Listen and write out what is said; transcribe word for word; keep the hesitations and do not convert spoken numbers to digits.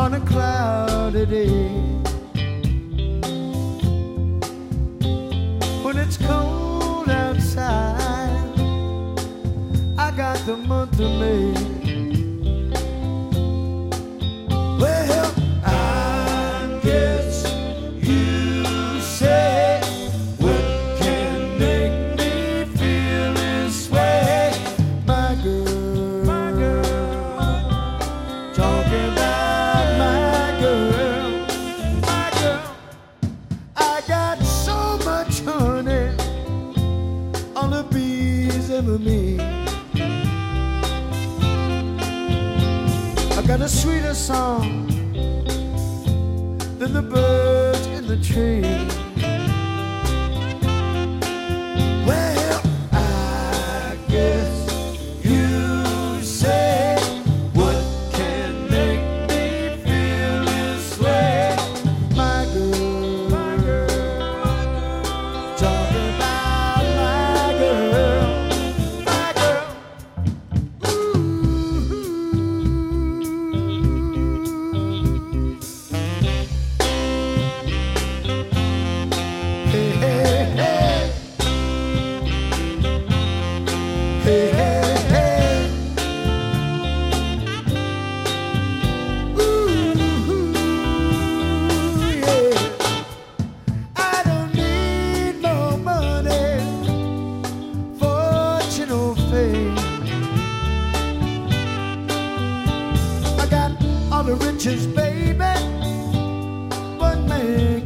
on a cloudy day. When it's cold outside, I got the month of May. Well, I guess you say, what can make me feel this way? My girl, my girl, talking about my girl, my girl. I got so much honey on the bees of me. I got a sweeter song than the birds in the tree. Well, I guess you say, what can make me feel this way? My girl, my girl, my girl, talking about my girl, my girl. Hey, hey, hey. Hey, hey, hey. Ooh, yeah. I don't need no money, fortune or fame. I got all the riches, baby, but man,